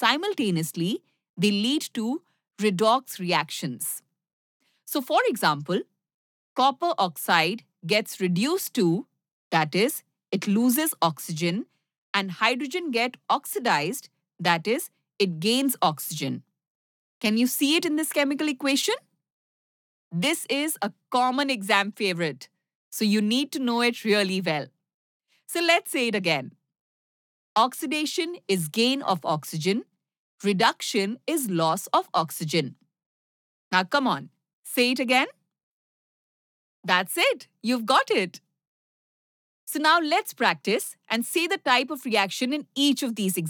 simultaneously, they lead to redox reactions. So, for example, copper oxide gets reduced to, that is, it loses oxygen, and hydrogen get oxidized, that is, it gains oxygen. Can you see it in this chemical equation? This is a common exam favorite, so you need to know it really well. So let's say it again. Oxidation is gain of oxygen, reduction is loss of oxygen. Now come on, say it again. That's it, you've got it. So now let's practice and say the type of reaction in each of these examples.